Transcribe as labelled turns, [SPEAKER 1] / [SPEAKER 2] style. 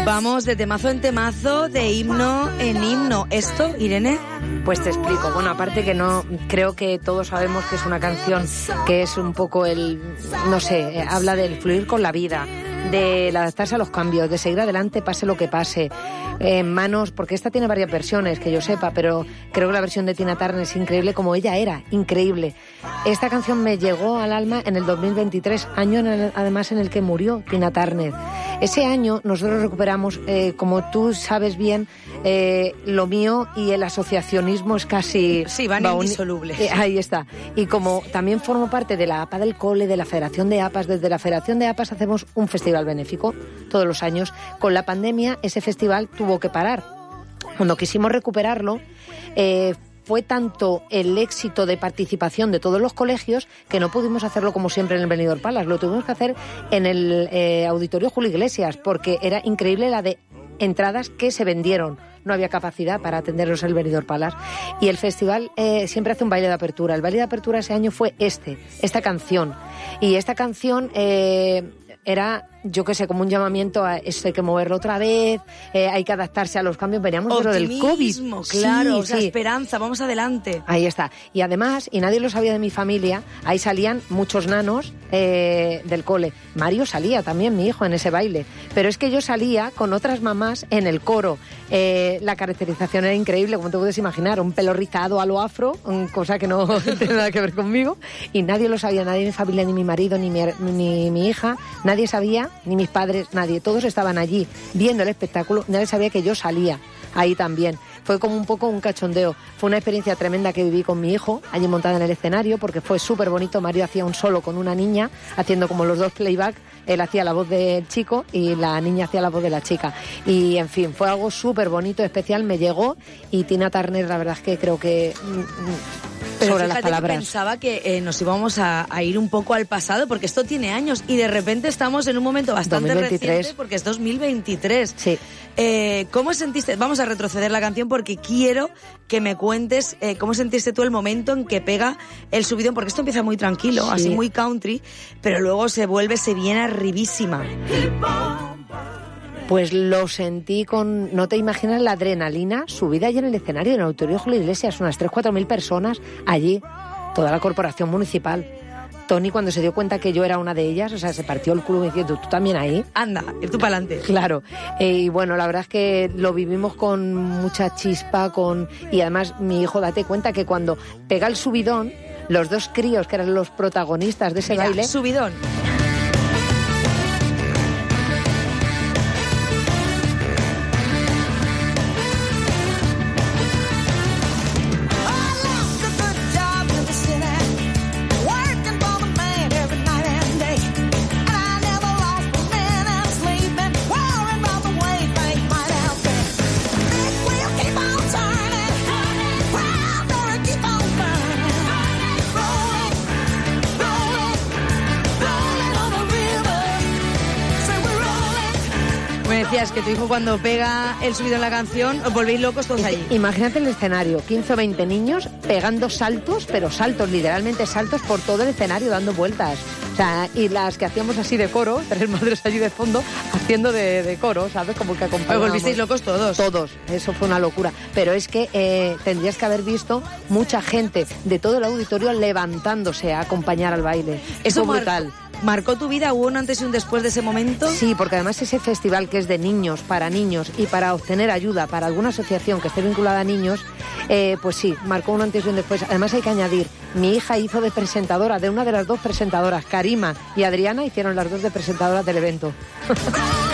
[SPEAKER 1] Vamos de temazo en temazo, de himno en himno. ¿Esto, Irene?
[SPEAKER 2] Pues te explico. Bueno, aparte que no, creo que todos sabemos que es una canción que es un poco habla del fluir con la vida, de adaptarse a los cambios, de seguir adelante pase lo que pase, porque esta tiene varias versiones que yo sepa, pero creo que la versión de Tina Turner es increíble como ella era, increíble. Esta canción me llegó al alma en el 2023, año además en el que murió Tina Turner. Ese año nosotros recuperamos, como tú sabes bien, lo mío y el asociacionismo es casi...
[SPEAKER 1] Sí, van indisolubles.
[SPEAKER 2] Ahí está. Y como también formo parte de la APA del cole, de la Federación de APAs, desde la Federación de APAs hacemos un festival benéfico todos los años. Con la pandemia ese festival tuvo que parar. Cuando quisimos recuperarlo, fue tanto el éxito de participación de todos los colegios que no pudimos hacerlo como siempre en el Benidorm Palace. Lo tuvimos que hacer en el Auditorio Julio Iglesias porque era increíble la de entradas que se vendieron. No había capacidad para atenderlos el Benidorm Palace. Y el festival siempre hace un baile de apertura. El baile de apertura ese año fue esta canción. Y esta canción era, yo qué sé, como un llamamiento a esto hay que moverlo otra vez, hay que adaptarse a los cambios. Veníamos de lo del COVID.
[SPEAKER 1] Claro, sí, esperanza, vamos adelante.
[SPEAKER 2] Ahí está. Y además, y nadie lo sabía de mi familia, ahí salían muchos nanos del cole. Mario salía también, mi hijo, en ese baile. Pero es que yo salía con otras mamás en el coro. La caracterización era increíble, como te puedes imaginar, un pelo rizado a lo afro, cosa que no tiene nada que ver conmigo. Y nadie lo sabía, nadie de mi familia, ni mi marido, ni mi hija, nadie sabía, ni mis padres, nadie. Todos estaban allí viendo el espectáculo, nadie sabía que yo salía ahí también. Fue como un poco un cachondeo. Fue una experiencia tremenda que viví con mi hijo, allí montada en el escenario, porque fue súper bonito. Mario hacía un solo con una niña, haciendo como los dos playback. Él hacía la voz del chico y la niña hacía la voz de la chica. Y, en fin, fue algo súper bonito, especial, me llegó. Y Tina Turner, la verdad es que creo que...
[SPEAKER 1] Pero
[SPEAKER 2] sobre
[SPEAKER 1] fíjate
[SPEAKER 2] las palabras.
[SPEAKER 1] que pensaba que nos íbamos a ir un poco al pasado, porque esto tiene años y de repente estamos en un momento bastante
[SPEAKER 2] 2023.
[SPEAKER 1] reciente, porque es 2023.
[SPEAKER 2] Sí.
[SPEAKER 1] ¿Cómo sentiste? Vamos a retroceder la canción porque quiero que me cuentes cómo sentiste tú el momento en que pega el subidón, porque esto empieza muy tranquilo,
[SPEAKER 2] sí,
[SPEAKER 1] así muy country, pero luego se viene arribísima.
[SPEAKER 2] Pues lo sentí con... No te imaginas la adrenalina subida allí en el escenario, en el Auditorio Julio Iglesias, unas 3.000-4.000 personas allí, toda la corporación municipal. Tony, cuando se dio cuenta que yo era una de ellas, o sea, se partió el culo diciendo, ¿tú también ahí?
[SPEAKER 1] Anda, ir tú para adelante.
[SPEAKER 2] Claro. Y bueno, la verdad es que lo vivimos con mucha chispa, y además mi hijo, date cuenta que cuando pega el subidón, los dos críos que eran los protagonistas de ese baile...
[SPEAKER 1] Subidón. Decías que tu hijo cuando pega el subido en la canción, os volvéis locos todos allí.
[SPEAKER 2] Imagínate el escenario, 15 o 20 niños pegando saltos, pero saltos, literalmente saltos por todo el escenario dando vueltas. O sea, y las que hacíamos así de coro, 3 madres allí de fondo, haciendo de coro, ¿sabes? Como que acompañábamos.
[SPEAKER 1] Os volvisteis locos todos.
[SPEAKER 2] Todos, eso fue una locura. Pero es que tendrías que haber visto mucha gente de todo el auditorio levantándose a acompañar al baile.
[SPEAKER 1] Eso
[SPEAKER 2] fue brutal.
[SPEAKER 1] ¿Marcó tu vida? ¿Hubo un antes y un después de ese momento?
[SPEAKER 2] Sí, porque además ese festival que es de niños, para niños y para obtener ayuda para alguna asociación que esté vinculada a niños, pues sí, marcó un antes y un después. Además hay que añadir, mi hija hizo de presentadora, de una de las dos presentadoras, Karima y Adriana, hicieron las dos de presentadoras del evento.